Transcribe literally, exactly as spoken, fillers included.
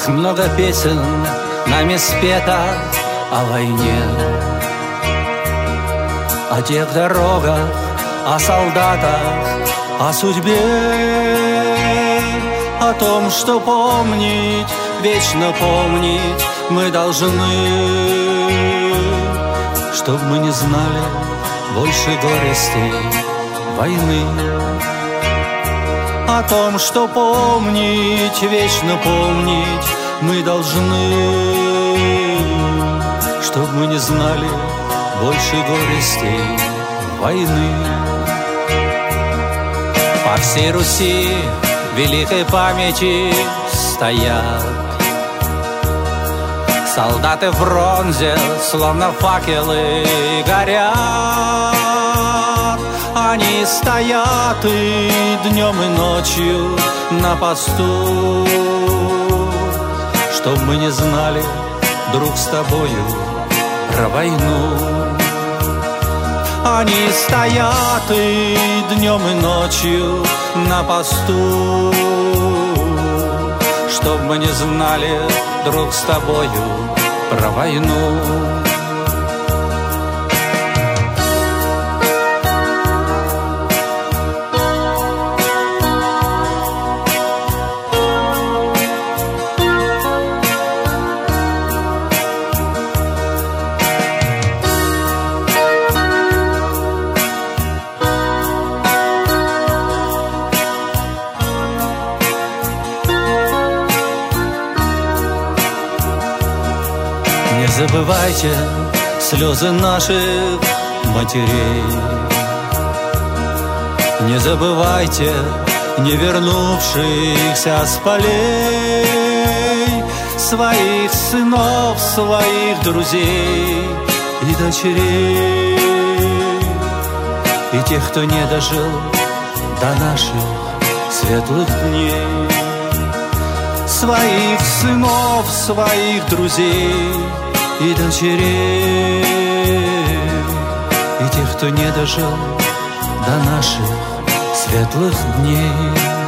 Как много песен нами спето о войне, о тех дорогах, о солдатах, о судьбе, о том, что помнить, вечно помнить мы должны, чтоб мы не знали больше горестей войны. О том, что помнить, вечно помнить мы должны, чтоб мы не знали больше горестей войны. По всей Руси великой памяти стоят солдаты в бронзе, словно факелы горят. Они стоят и днем, и ночью на посту, чтоб мы не знали друг с тобою про войну. Они стоят и днем, и ночью на посту, чтоб мы не знали друг с тобою про войну. Не забывайте слезы наших матерей, не забывайте не вернувшихся с полей своих сынов, своих друзей и дочерей, и тех, кто не дожил до наших светлых дней. Своих сынов, своих друзей и дочерей, и тех, кто не дожил до наших светлых дней.